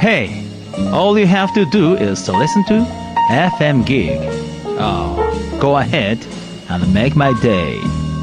Hey, all you have to do is to listen to FM Gig. Oh, go ahead and make my day.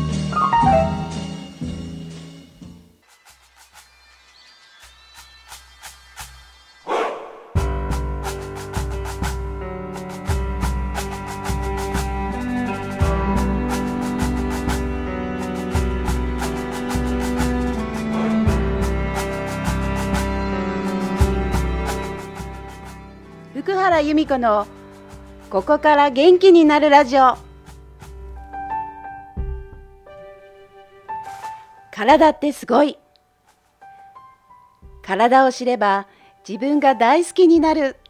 福原由美子のここから元気になるラジオ。体ってすごい。体を知れば自分が大好きになる。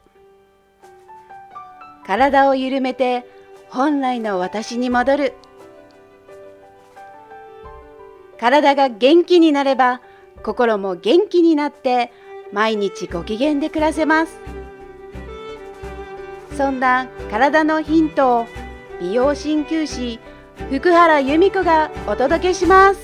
体を緩めて本来の私に戻る。体が元気になれば心も元気になって毎日ご機嫌で暮らせます。そんな体のヒントを美容鍼灸師福原由美子がお届けします。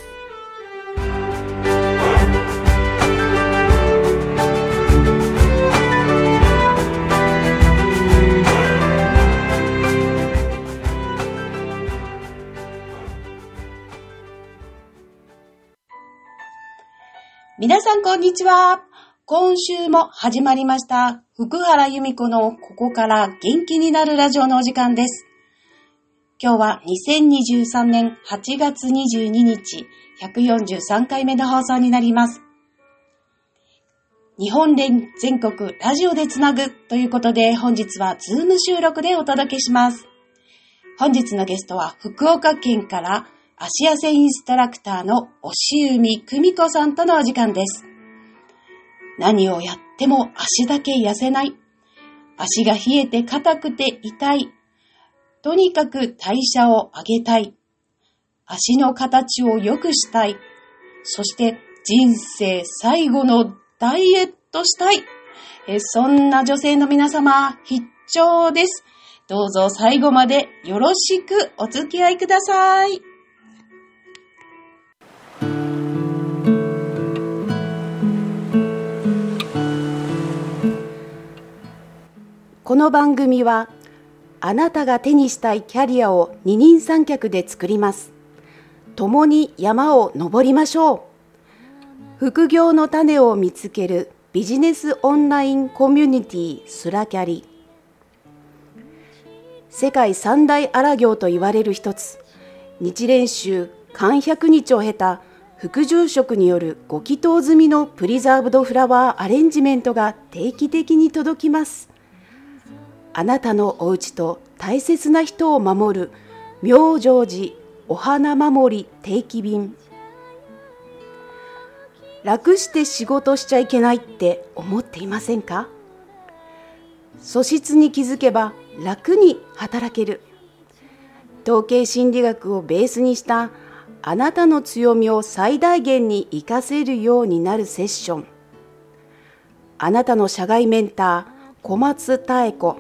皆さんこんにちは。今週も始まりました福原由美子のここから元気になるラジオのお時間です。今日は2023年8月22日143回目の放送になります。日本全国ラジオでつなぐということで本日はズーム収録でお届けします。本日のゲストは福岡県から足痩せインストラクターの押海久美子さんとのお時間です。何をやっても足だけ痩せない。足が冷えて硬くて痛い。とにかく代謝を上げたい。足の形を良くしたい。そして人生最後のダイエットしたい。そんな女性の皆様必聴です。どうぞ最後までよろしくお付き合いください。 この番組はあなたが手にしたいキャリアを二人三脚で作ります。共に山を登りましょう。副業の種を見つけるビジネスオンラインコミュニティスラキャリ。世界三大荒行と言われる一つ、日蓮宗漢百日を経た副住職によるご祈祷済みのプリザーブドフラワーアレンジメントが定期的に届きます。あなたのお家と大切な人を守る妙成寺お花守り定期便。楽して仕事しちゃいけないって思っていませんか？素質に気づけば楽に働ける。統計心理学をベースにしたあなたの強みを最大限に活かせるようになるセッション。あなたの社外メンター小松妙子。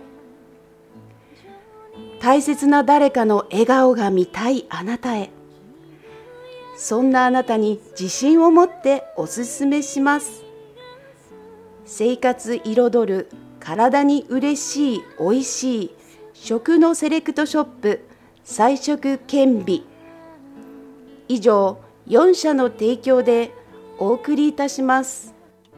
大切な誰かの笑顔が見たいあなたへ。そんなあなたに自信を持っておすすめします。生活彩る体に嬉しいおいしい食のセレクトショップ菜食健美。以上4社の提供でお送りいたします。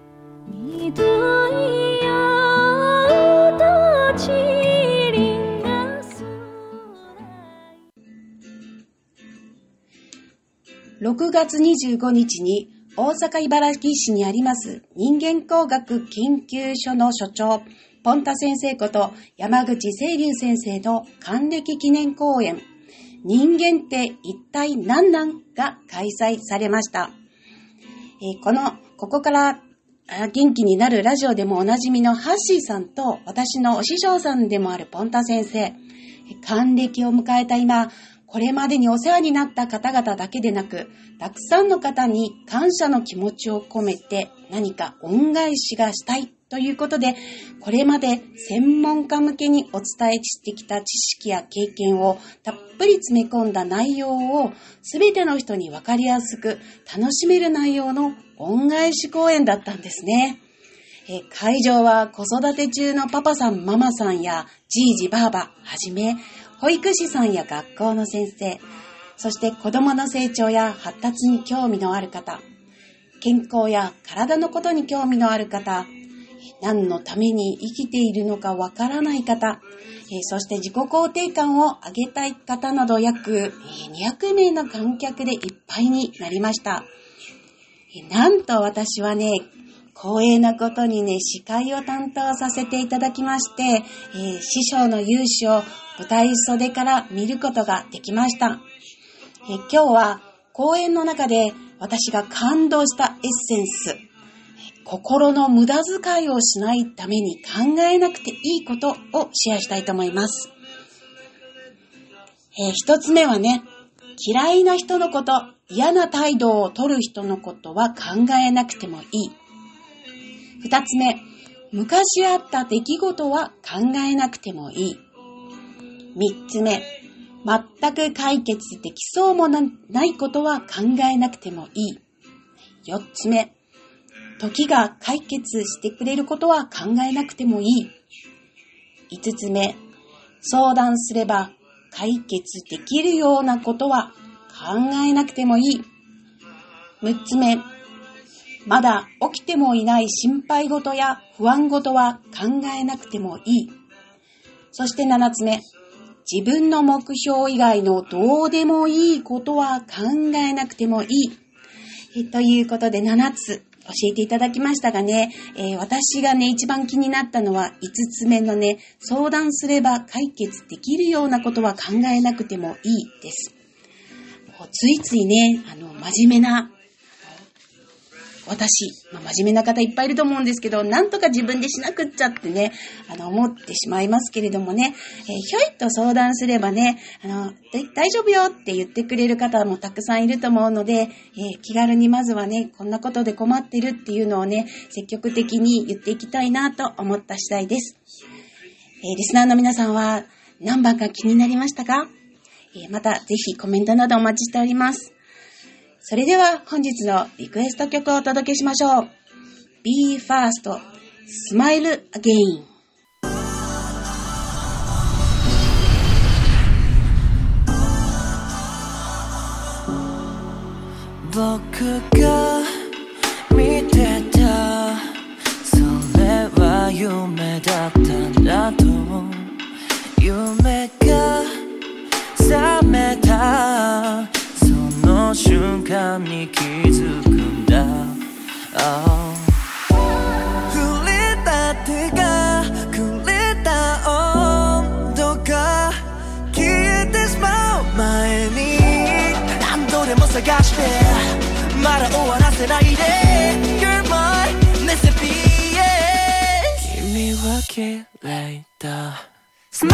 6月25日に大阪茨木市にあります人間工学研究所の所長、ポンタ先生こと山口清流先生の還暦記念講演、人間って一体何なんが開催されました。ここから元気になるラジオでもおなじみのハッシーさんと私のお師匠さんでもあるポンタ先生、還暦を迎えた今、これまでにお世話になった方々だけでなく、たくさんの方に感謝の気持ちを込めて何か恩返しがしたいということで、これまで専門家向けにお伝えしてきた知識や経験をたっぷり詰め込んだ内容をすべての人に分かりやすく楽しめる内容の恩返し講演だったんですね。 会場は子育て中のパパさん、ママさんやじいじ、ばあばはじめ、保育士さんや学校の先生、そして子供の成長や発達に興味のある方、健康や体のことに興味のある方、何のために生きているのかわからない方、そして自己肯定感を上げたい方など約200名の観客でいっぱいになりました。なんと私はね、光栄なことにね、司会を担当させていただきまして、師匠の勇姿を舞台袖から見ることができました。今日は講演の中で私が感動したエッセンス、心の無駄遣いをしないために考えなくていいことをシェアしたいと思います。一つ目はね、嫌いな人のこと、嫌な態度を取る人のことは考えなくてもいい。二つ目、昔あった出来事は考えなくてもいい。三つ目、全く解決できそうもないことは考えなくてもいい。四つ目、時が解決してくれることは考えなくてもいい。五つ目、相談すれば解決できるようなことは考えなくてもいい。六つ目、まだ起きてもいない心配事や不安事は考えなくてもいい。そして七つ目、自分の目標以外のどうでもいいことは考えなくてもいい。ということで7つ教えていただきましたがね、私がね、一番気になったのは5つ目のね、相談すれば解決できるようなことは考えなくてもいいです。ついついね、真面目な私、真面目な方いっぱいいると思うんですけど、なんとか自分でしなくっちゃってね、思ってしまいますけれどもね、ひょいっと相談すればね、大丈夫よって言ってくれる方もたくさんいると思うので、気軽にまずはね、こんなことで困ってるっていうのをね、積極的に言っていきたいなと思った次第です。リスナーの皆さんは何番か気になりましたか？またぜひコメントなどお待ちしております。それでは本日のリクエスト曲をお届けしましょう。BE:FIRST Smile Again。 僕が見てたそれは夢だったんだと夢が覚めたその瞬間に気づくんだ、触れた手がくれた温度が消えてしまう前に何度でも探してまだ終わらせないで You're my recipe、 君は綺麗だ Smile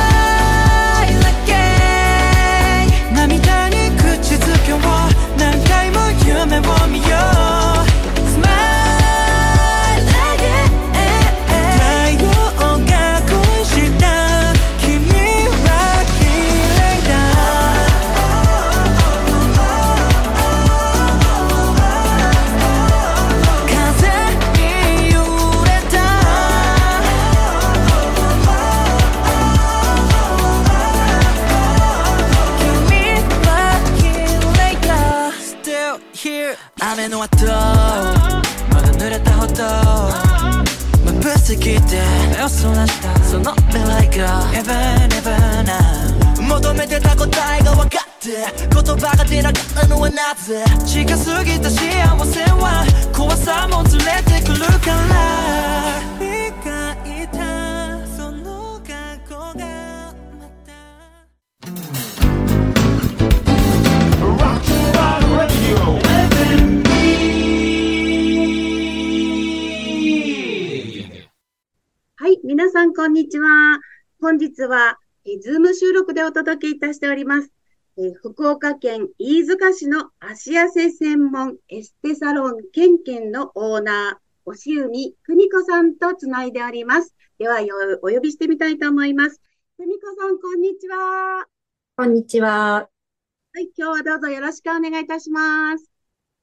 again 涙に口づけを何回も夢を見よう Smile again 太陽が恋した君は綺麗だ風に揺れた君は綺麗だ Still here 雨の後まだ濡れたほど眩しすぎて目をそらしたその未来が Never never now 求めてた答えが分かって言葉が出なかったのはなぜ近すぎた幸せは怖さも連れてくるから描いたその過去がまたはい、皆さんこんにちは。本日はズーム収録でお届けいたしております。福岡県飯塚市の足痩せ専門エステサロンケンケンのオーナー、押海久美子さんとつないでおります。ではお呼びしてみたいと思います。久美子さん、こんにちは。 こんにちは。 はい、今日はどうぞよろしくお願いいたします。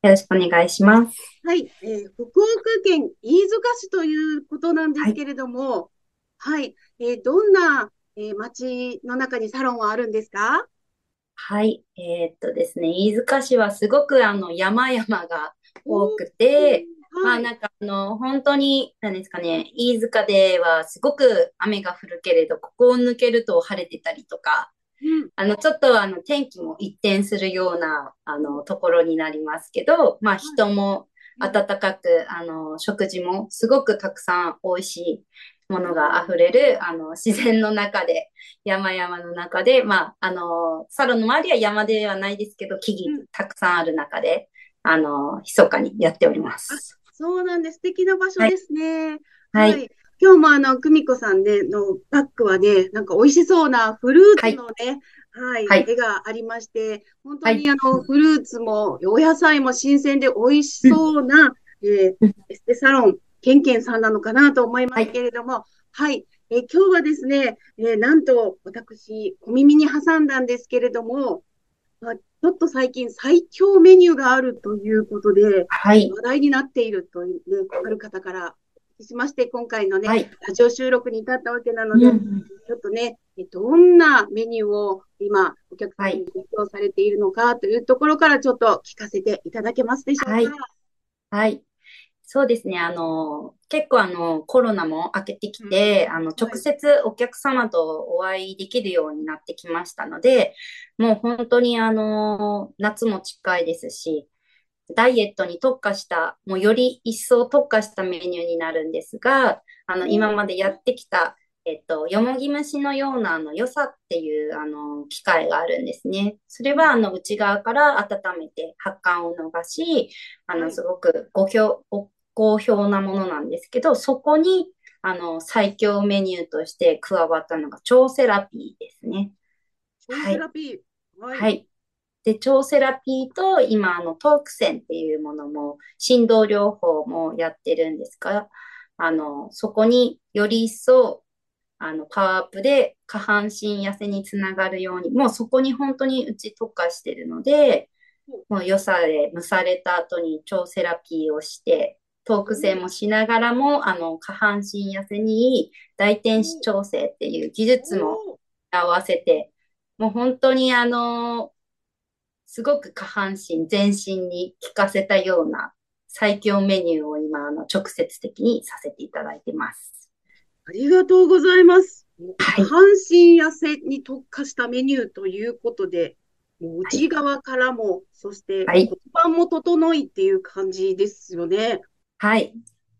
よろしくお願いします。 はい、福岡県飯塚市ということなんですはい。 けれども、はい、どんな、町の中にサロンはあるんですか？ はい。ですね、飯塚市はすごく山々が多おー、 くて、まあはい、 なんか本当に、何ですかね、飯塚ではすごく雨が降るけれど、ここを抜けると晴れてたりとか、 うん、 ちょっと天気も一転するような、ところになりますけど、まあはい、 人もうん、 暖かく、食事もすごくたくさん美味しいものが溢れる、自然の中で、山々の中で、まあ、サロンの周りは山ではないですけど、木々 うん。 たくさんある中で、密かにやっておりまあ、 す。 そうなんです。素敵な場所はい。 ですね。 はい。 はい。今日も久美子さんね、のバッグはね、なんか美味しそうなフルーはい。 ツのね、はい、 はい。 絵がありまして、本当はい。 にフルーツもお野菜も新鮮で美味しうん。 そうな、 うん。 エステサロン、ケンケンさんなのかなと思いますはい。 けれども、はい。今日はですね、なんと私、小耳に挟んだんですけれども、ちょっと最近最強メニューがあるということで、 はい。 話題になっているというね、ある方からお聞きしまして、今回のね、 はい。 ラジオ収録に至ったわけなので、 うん。 ちょっとね、どんなメニューを今、お客はい。 様に提供されているのかというところからちょっと聞かせていただけますでしょうか。 はい。はい。そうですね。結構コロナも明けてきうん、 て、直はい。 接お客様とお会いできるようになってきましたので、もう本当に夏も近いですし、ダイエットに特化した、もうより一層特化したメニューになるんですが、今までやってきた、よもぎ蒸しのような、よさっていう、機械があるんですね。それは、内側から温めて発汗を逃し、 はい。 すごくご好評なものなんですけど、そこに、最強メニューとして加わったのが、超セラピーですね。 超はい。 セラピー。はい。 はい。で、超セラピーと今、トークセンっていうものも、振動療法もやってるんですが、そこにより一層、パワーアップで下半身痩せにつながるように、もうそこに本当にうち特化してるので、もう良さで蒸された後に超セラピーをして、トークセンもしながらも、下半身痩せにいい大天使調整っていう技術もおー、 合わせて、もう本当にすごく下半身、全身に効かせたような最強メニューを今、直接的にさせていただいてます。 ありがとうございます。下はい。 半身痩せに特化したメニューということで、もうはい。 内側からも、そしてはい。 骨盤も整いっていう感じですよね。 はい。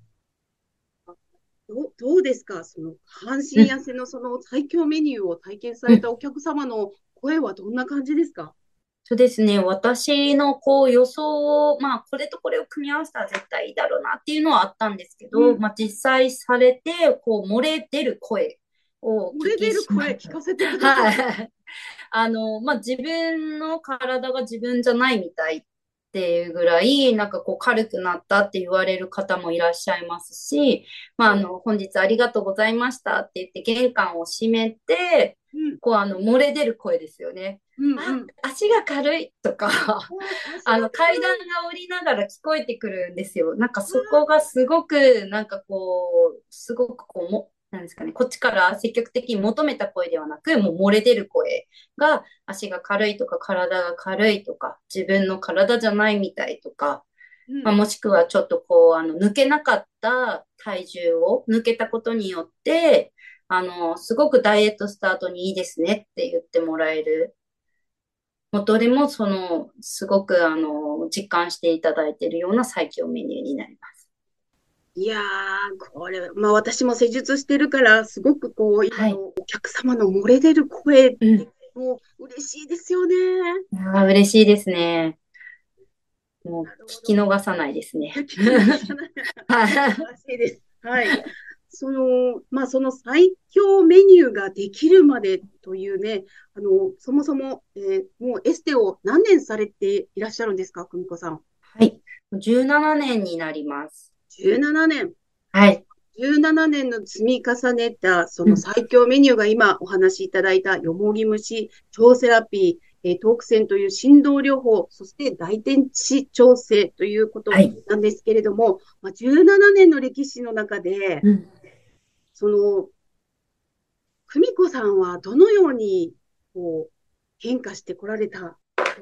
どうですか、その下半うん。 身痩せのその最強メニューを体験されたお客様の声はどんな感じですか？ そうですね。私のこう予想を、まあ、これとこれを組み合わせたら絶対いいだろうなっていうのはあったんですけど、 うん。 まあ、実際されて、こう、漏れ出る声をお漏れ聞き出る声しました。 聞かせてください。 はい。まあ、自分の体が自分じゃないみたいっていうぐらい、なんかこう軽くなったって言われる方もいらっしゃいますし、まあ、 はい。 本日ありがとうございましたって言って玄関を閉めて、 うん。 こう漏れ出る声ですよね。あ、 うんうん。 足が軽いとか、 足が階段軽い。 が降りながら聞こえてくるんですよ。なんかわそこがすごく、なんかこう、すごくこうなんですかね、こっちから積極的に求めた声ではなく、もう漏れ出る声が、足が軽いとか、体が軽いとか、自分の体じゃないみたいとか、まあ、 うん。 もしくはちょっとこう、抜けなかった体重を抜けたことによって、すごくダイエットスタートにいいですねって言ってもらえる。もうどれもすごく実感していただいているような最強メニューになります。 いやー、これ、まあ私も施術してるから、すごくこう、今はい。 のお客様の漏れ出る声っうん。 て、もう嬉しいですよね。 嬉しいですね。もうなるほど。 聞き逃さないですね。 聞き逃さない。素晴はい。 らしいです。はい。まあその最強メニューができるまでというね、そもそも、もうエステを何年されていらっしゃるんですか、久美子さん。 はい。17年になります。 17年。 はい。 17年の積み重ねた、そうん。 の最強メニューが今お話しいただいたよもぎ蒸し、超セラピー、 トーク線という振動療法、そして大天地調整ということはい。 なんですけれども、17年の歴史の中で、 うん。 その、久美子さんはどのように、こう、変化してこられた？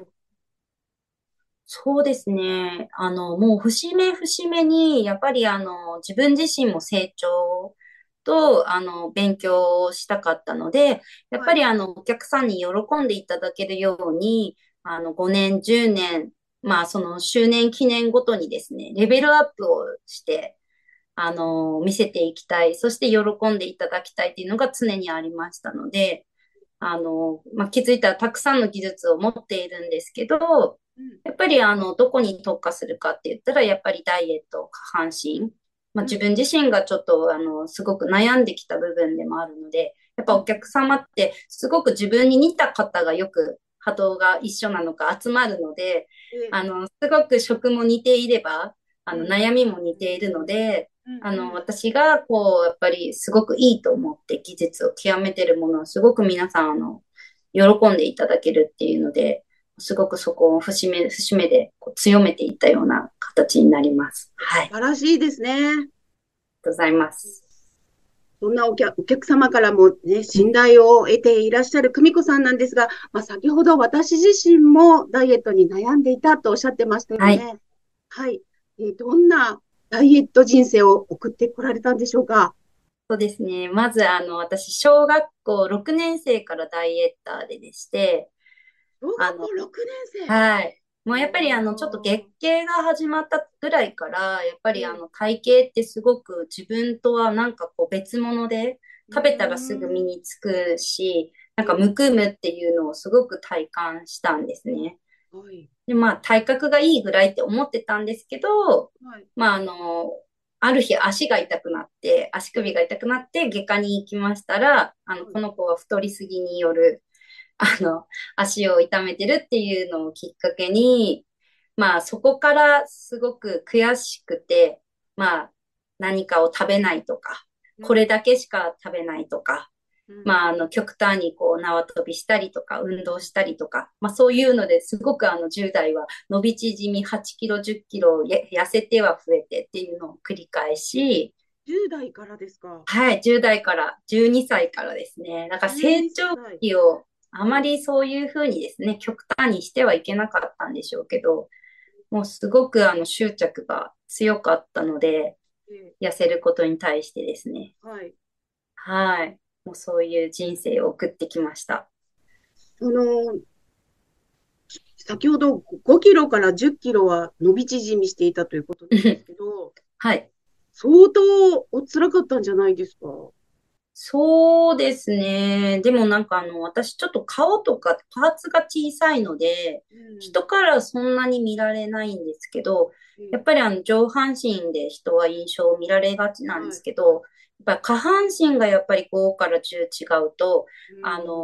そうですね。もう節目節目に、やっぱり自分自身も成長と、勉強をしたかったので、やっはい。 ぱりお客さんに喜んでいただけるように、5年、10年、まあ、その周年記念ごとにですね、レベルアップをして、見せていきたい。そして喜んでいただきたいっていうのが常にありましたので、気づいたらたくさんの技術を持っているんですけど、 うん。 やっぱりどこに特化するかって言ったら、やっぱりダイエット、下半身。自うん。 分自身がちょっと、すごく悩んできた部分でもあるので、やっぱお客様ってすごく自分に似た方がよく波動が一緒なのか集まるので、 え、 すごく食も似ていれば、 うん。 悩みも似ているので、 うん。うん。 私が、こう、やっぱりすごくいいと思って技術を極めてるものをすごく皆さん、喜んでいただけるっていうので、すごくそこを節目でこう強めていったような形になります。はい。ありが素晴らしいですね。 とうございます。 そんなお客様からもね、 うん。 信頼を得ていらっしゃる久美子さんなんですが、先ほど私自身もダイエットに悩んでいたとおっしゃってましたよはい。 ね。はい。どんなダイエット人生を送ってこられたんでしょうか？ そうですね。まず、私、小学校6年生からダイエッターでして、 小あの、 学校6年生。 はい。もうやっぱりちょっとおー。 月経が始まったぐらいから、やっぱりえ体型ってすごく自分とはなんかこう別物で、 う食べたらすぐ身ーん。 につくし、なんかえむくむっていうのをすごく体感したんですね。 はい。 で、まあ体格がいいぐらいって思ってたんですけど、 はい。 まあある日足が痛くなって、足首がえ痛くなって外科に行きましたら、 はい。 この子は太りすぎによるあの、足を痛めてるっていうのをきっかけに、まあそこからすごく悔しくて、まあ何かを食べないとか、 うん。 これだけしか食べないとか、 うん。 まあ極端にこう縄跳びしたりとか、運動したりとか、まあそういうのですごく10代は伸び縮み8キロ、10キロ痩せては増えてっていうのを繰り返し、 10代からですか？ はい、10代から12歳からですね。だから 12 成長歳。 期をあまはい。 りそういうふうにですね、極端にしてはいけなかったんでしょうけど、もうすごく執着が強かったので、 え痩せることに対してですね。 はい。 はい。もうそういう人生を送ってきました。 その、先ほど5キロから10キロは伸び縮みしていたということなんですけど、 はい。 相当お辛かったんじゃないですか？ そうですね。でもなんか私ちょっと顔とかパーツが小さいので、 うん。 人からそんなに見られないんですけど、やえっぱり上半身で人は印象を見られがちなんではい。 すけど、やっぱ下半身がやっぱり5から10違うと、 うん。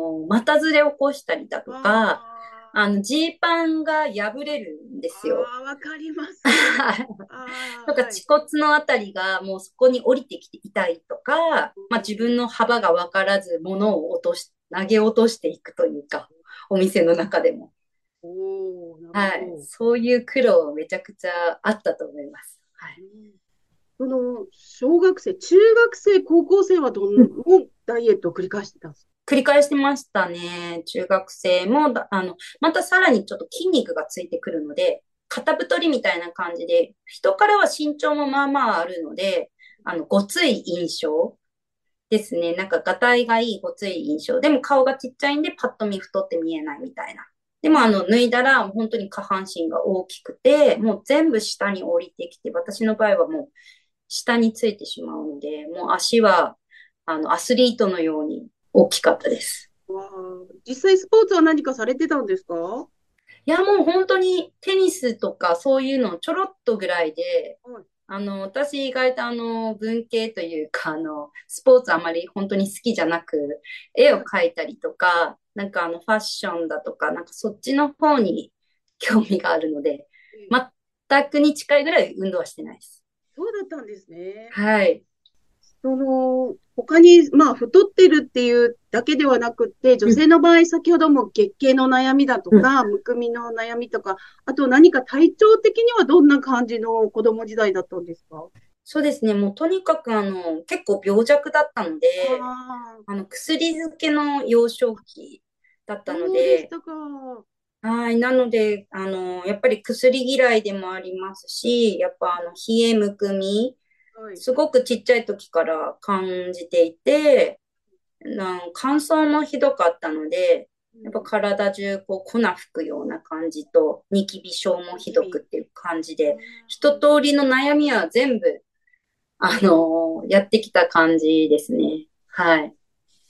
股ずれを起こしたりだとか、 あジーパンが破れるんであ、 すよ。 わかります。ああ、 なんかはい。 恥骨のあたりがもうそこに降りてきて痛いとか、まあ自分の幅が分からず物を投げ落としていくというか、お店の中でも。 おお、なるほはい。 ど。 そういう苦労めちゃくちゃあったと思います。はい。 うん、その、小学生、中学生、高校生はうん。 もダイエットを繰り返してたんです？ 繰り返してましたね。中学生もまたさらにちょっと筋肉がついてくるので、肩太りみたいな感じで、人からは身長もまあまああるので、ごつい印象ですね。なんか、がたいがいい、ごつい印象。でも顔がちっちゃいんで、パッと見太って見えないみたいな。でも、脱いだら、本当に下半身が大きくて、もう全部下に降りてきて、私の場合はもう、下についてしまうので、もう足は、アスリートのように大きかったです。 わあ、実際スポーツは何かされてたんですか？はいや、もう本当にテニスとかそういうのちょろっとぐらいで、 い。 私意外と文系というか、スポーツあまり本当に好きじゃなく、絵をはい。 描いたりとか、なんかファッションだとか、なんかそっちの方に興味があるので、 ええ、 全くに近いぐらい運動はしてないです。 そうだったんですね。 はい。 その、 他に、まあ、太ってるっていうだけではなくって、女性の場合、先ほども月経の悩みだとか、むくみの悩みとか、あと何か体調的にはどんな感じの子供時代だったんですか？ そうですね。もうとにかく結構病弱だったので、 ああ、 薬漬けの幼少期だったのそうでしで、 たか。 はい。なので、やっぱり薬嫌いでもありますし、やっぱ冷えむくみ、 はい。 すごくちっちゃい時から感じていて、乾燥もひどかったので、やっぱうん。 体中こう粉吹くような感じと、ニキビ症もひどくニキビ。 っていう感じで、 うん。 一通りの悩みは全部、やってきた感じですね。はい。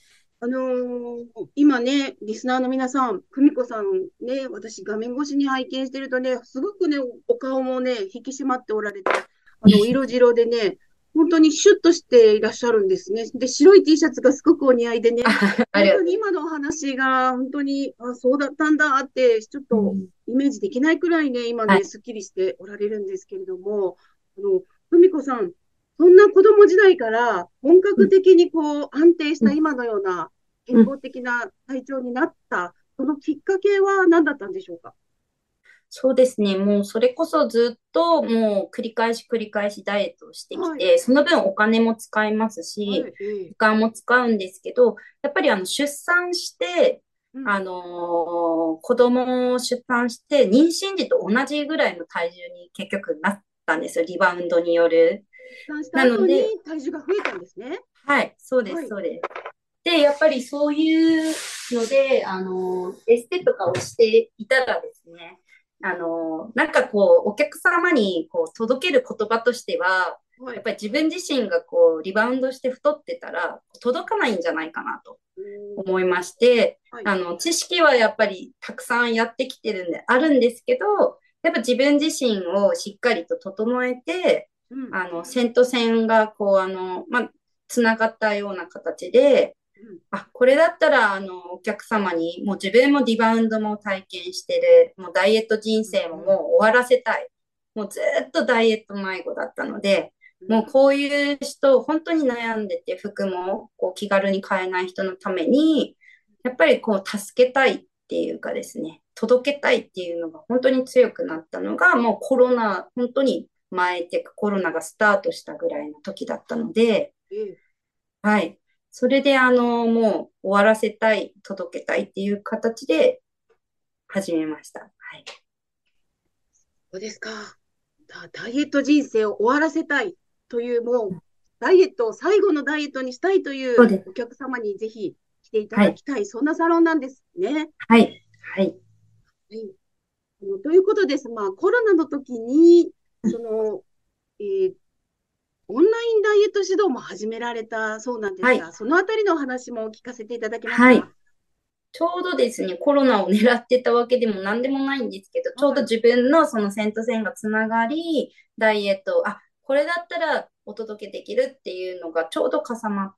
今ね、リスナーの皆さん、久美子さんね、私画面越しに拝見してるとね、すごくね、お顔もね、引き締まっておられて、色白でね、本当にシュッとしていらっしゃるんですね。で、白い T シャツがすごくお似合いでね、 ありがと本当に今のお話が、本当に、あ、そうだったんだって、ちょっう。うとん。 イメージできないくらいね、今ね、 はい。 すっきりしておられるんですけれども、久美子さん、そんな子供時代から本うん。 格的にこう安定しうん。 た今のような健うん。 康的な体調になった、そのきっかけは何だったんでしょうか？ そうですね。もうそれこそずっともう繰り返し繰り返しダイエットをしてきはい、 て、その分お金も使いますし、 はい、ええ、 時間も使うんですけど、やっぱり出産して、 うん。 子供を出産して妊娠時と同じぐらいの体重に結局なったんですよ。リバウンドによる。 出産したなの後にで、 体重が増えたんですね。 はい、そうです、 はい、 そうです。で、やっぱりそういうので、エステとかをしていたらですね、なんかこう、お客様にこう届ける言葉としては、 はい、 やっぱり自分自身がこう、リバウンドして太ってたら、届かないんじゃないかなとおー、 思いまして、 はい、 知識はやっぱりたくさんやってきてるんで、あるんですけど、やっぱ自分自身をしっかりと整えて、 うん、 線と線がこう、まあ、つながったような形で、 うん、 あ、これだったら、お客様に、もう自分もリバウンドも体験してる、もうダイエット人うん、 生ももううん、 終わらせたい。もうずっとダイエット迷子だったので、 うん、 もうこういう人、本当に悩んでて、服もこう気軽に買えない人のために、やっぱりこう助けたいっていうかですね、届けたいっていうのが本当に強くなったのが、もうコロナ、本当に前っていうかコロナがスタートしたぐらいの時だったので、 ええ、 はい。それで、もう終わらせたい、届けたいっていう形で始めました。はい。 そうですか。ダイエット人生を終わらせたいという、もう、ダイエットを最後のダイエットにしたいというそうです。 お客様にぜひ来ていたはい。 だきたい、そんなサロンなんですね。 はい。はい。 はい。ということです。まあ、コロナの時に、えーオンラインダイエット指導も始められたそうなんではい。 すが、そのあたりのお話も聞かせていただけますはい。 か？ ちょうどですね、コロナを狙ってたわけでも何でもないんですけど、ちょうどはい。 自分のその線と線がつながり、ダイエット、あ、これだったらお届けできるっていうのがちょうど重なって、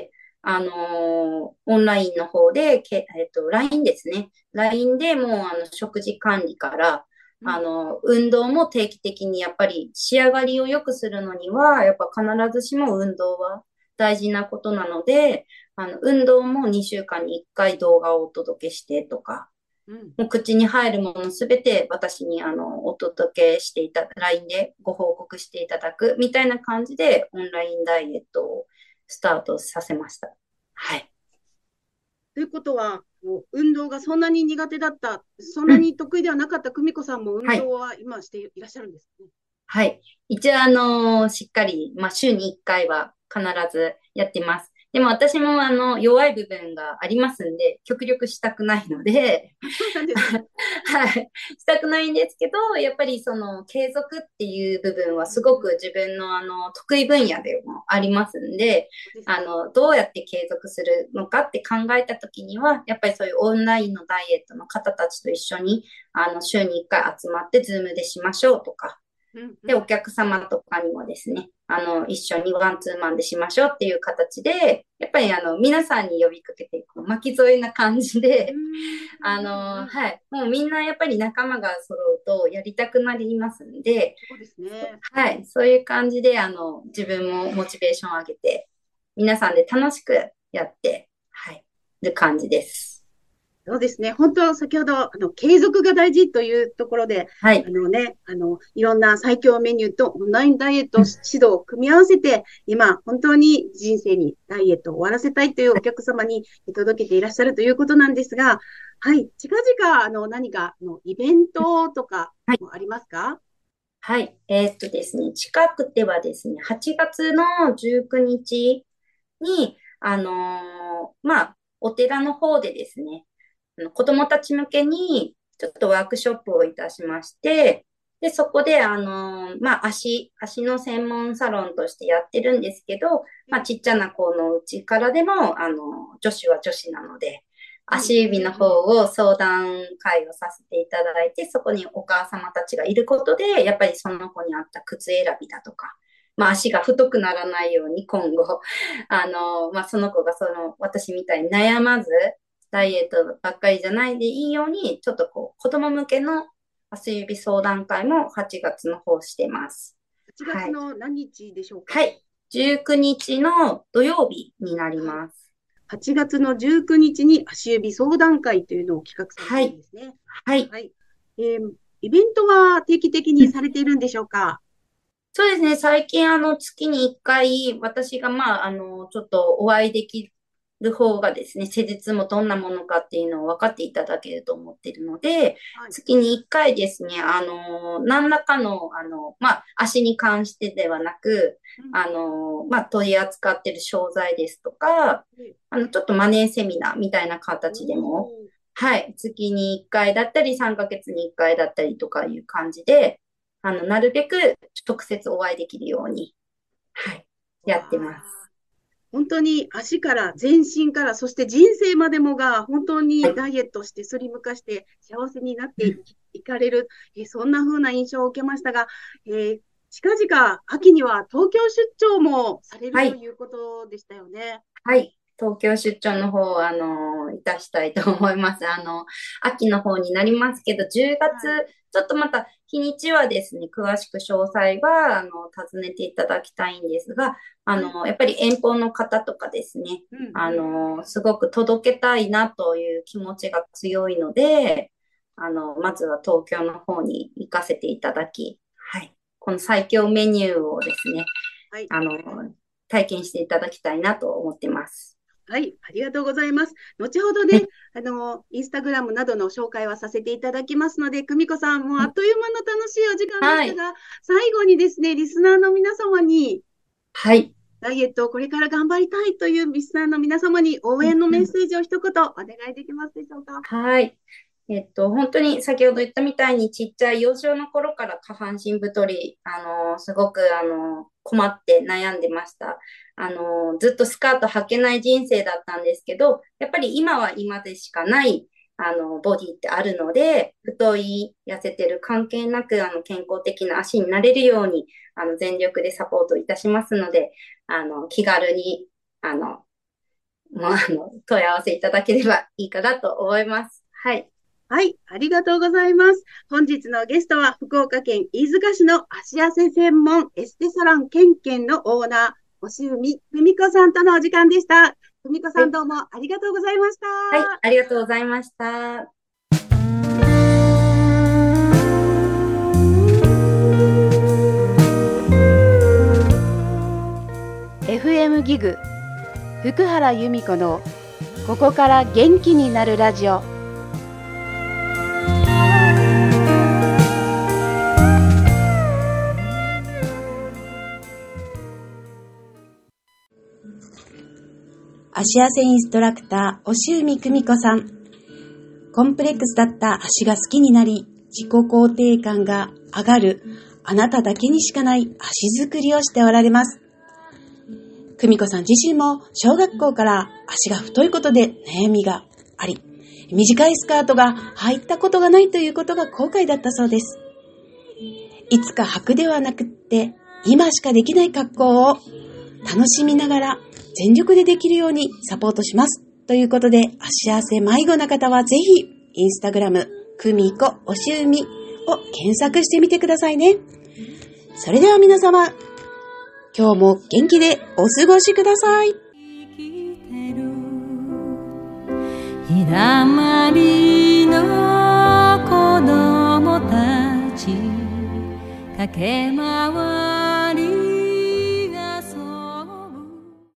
オンラインの方で、LINE ですね。LINE でもう食事管理から、 うん。 運動も定期的にやっぱり仕上がりを良くするのには、やっぱ必ずしも運動は大事なことなので、運動も2週間に1回動画をお届けしてとか、 うん。 もう口に入るものすべて私にお届けしていた、LINE でご報告していただくみたいな感じでオンラインダイエットをスタートさせました。はい。 ということは、もう運動がそんなに苦手だった、そんうん。 なに得意ではなかった久美子さんも運はい。 動は今していらっしゃるんですね。 はい。一応、しっかり、まあ、週に1回は必ずやってます。でも私も、弱い部分がありますんで、極力したくないので、 あ、そうなんですね。 はい。したくないんですけど、やっぱりその継続っていう部分はうん、 すごく自分の得意分野でもありますんで、 そうですか。 どうやって継続するのかって考えたときには、やっぱりそういうオンラインのダイエットの方たちと一緒に、週に1回集まってズームでしましょうとか、 うん、うで、 ん。 お客様とかにもですね、一緒にワンツーマンでしましょうっていう形で、やっぱり皆さんに呼びかけていく巻き添えな感じうーで、 ん、うん、うん。 はい。もうみんなやっぱり仲間が揃うとやりたくなりますんで、 そうですね。 はい。そういう感じで、自分もモチベーションを上げて皆さんで楽しくやって、る感じです。 そうですね。本当、先ほど、継続が大事というところで、いろんな最強メニューとオンラインダイエット指導を組み合わせて、今、本当に人生にダイエットを終わらせたいというお客様に届けていらっしゃるということなんですが、はい、近々、何か、イベントとかもありますか？ はい。ですね、近くてはですね、8月の19日に、お寺の方でですね、子供たち向けにちょっとワークショップをいたしまして、で、そこで、足の専門サロンとしてやってるんですけど、ちっちゃな子のうちからでも、女子は女子なので、足指の方を相談会をさせていただいて、そこにお母様たちがいることで、やっぱりその子に合った靴選びだとか、足が太くならないように今後、その子が私みたいに悩まず、ダイエットばっかりじゃないでいいように、ちょっと子供向けの足指相談会も8月の方してます。 8月の何日でしょうか？ はい。19日の土曜日になります。 8月の19日に足指相談会というのを企画されているんですね。 はい。 イベントは定期的にされているんでしょうか？ そうですね。最近、月に1回、私が、ちょっとお会いできる方がですね、施術もどんなものかっていうのを分かっていただけると思っているので、月に1回ですね、何らかの、足に関してではなく、取り扱っている商材ですとか、ちょっとマネーセミナーみたいな形でも、月に1回だったり、3ヶ月に1回だったりとかいう感じで、なるべく直接お会いできるように、やってます。 本当に足から全身から、そして人生までもが本当にダイエットしてスリム化して幸せになっていかれる、そんな風な印象を受けましたが、近々秋には東京出張もされるということでしたよね。 はい。東京出張の方、いたしたいと思います。秋の方になりますけど、10月、ちょっとまた日にちはですね、詳しく詳細は、尋ねていただきたいんですが、やっぱり遠方の方とかですね、すごく届けたいなという気持ちが強いので、まずは東京の方に行かせていただき、この最強メニューをですね、体験していただきたいなと思ってます。 はい、ありがとうございます。後ほどね、インスタグラムなどの紹介はさせていただきますので、久美子さんもあっという間の楽しいお時間でしたが、最後にですね、リスナーの皆様に、ダイエットをこれから頑張りたいというリスナーの皆様に応援のメッセージを一言お願いできますでしょうか？ はい。本当に先ほど言ったみたいにちっちゃい幼少の頃から下半身太り、すごく困って悩んでました。ずっとスカート履けない人生だったんですけど、やっぱり今は今でしかない、ボディってあるので、太い、痩せてる関係なく、健康的な足になれるように、全力でサポートいたしますので、気軽に、問い合わせいただければいいかなと思います。はい。 はい、ありがとうございます。本日のゲストは福岡県飯塚市の足痩せ専門エステサロンケンケンのオーナー、押海久美子さんとのお時間でした。久美子さんどうもありがとうございました。 はい、ありがとうございました。 FM ギグ福原由美子のここから元気になるラジオ。 足痩せインストラクター、押海久美子さん。コンプレックスだった足が好きになり、自己肯定感が上がる、あなただけにしかない足作りをしておられます。久美子さん自身も小学校から足が太いことで悩みがあり、短いスカートが履いたことがないということが後悔だったそうです。いつか履くではなくって、今しかできない格好を楽しみながら全力でできるようにサポートします。ということで、足痩せ迷子な方はぜひ、インスタグラム、久美子押海を検索してみてくださいね。それでは皆様、今日も元気でお過ごしください。 日だまりの子供たち駆け回